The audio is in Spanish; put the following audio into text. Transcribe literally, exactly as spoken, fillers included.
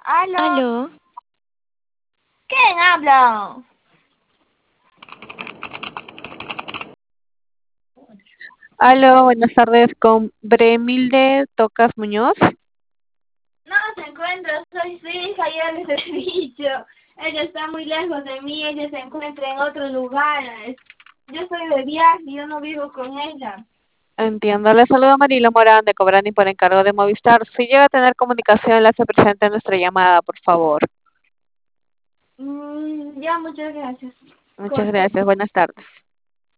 Aló, Aló, ¿quién habla? Aló, buenas tardes con Bremilde Tocas Muñoz. No se encuentra, soy su hija, ya les he dicho. Ella está muy lejos de mí, ella se encuentra en otro lugar. Yo estoy de viaje, yo no vivo con ella. Entiendo, le saludo Marilo Morán de Cobrani por encargo de Movistar. Si llega a tener comunicación, la hace presente en nuestra llamada, por favor. Mm, ya, muchas gracias. Muchas Corto. gracias, buenas tardes.